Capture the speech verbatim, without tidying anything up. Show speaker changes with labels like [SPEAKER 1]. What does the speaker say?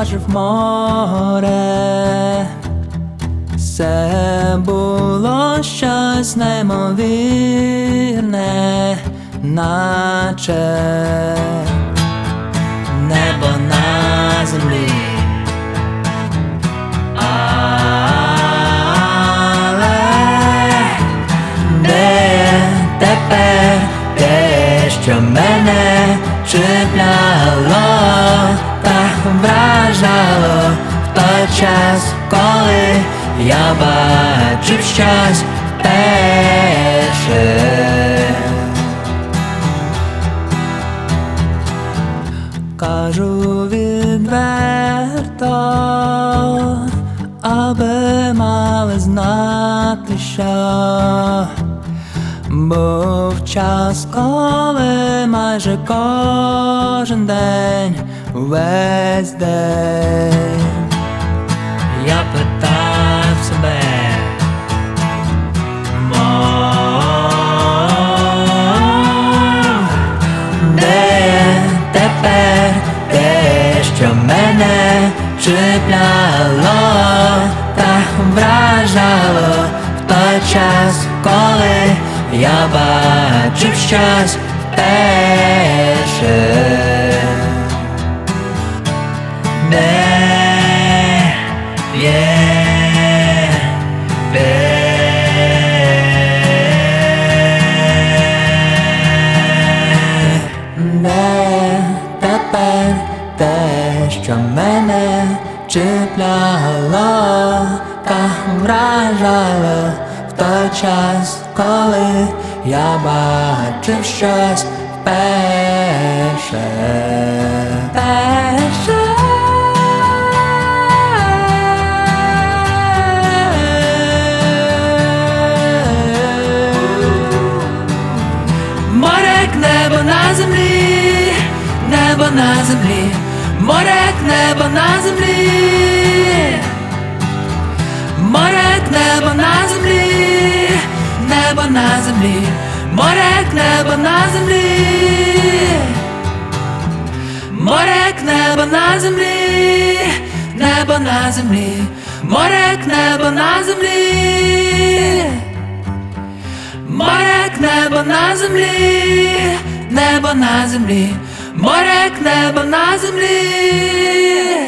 [SPEAKER 1] вложив море. Це було щось неймовірне, наче небо на землі. Але де тепер те, що мене чіпляло та вражало в той час, коли я бачив щось вперше? Кажу відверто, аби мали знати, що був час, коли майже кожен день, весь день я питав себе: де тепер те, що мене чіпляло та вражало в той час, коли я бачив щось вперше? Де є де тепер те, що мене чіпляло та вражало в той час, коли я бачив щось вперше? Перше. Море як небо на землі, небо на землі, море як небо на землі, море як небо на землі, небо на землі, море як небо на землі, море як небо на землі, небо на землі, море як небо на землі, море як небо на землі, небо на землі, море як небо на землі.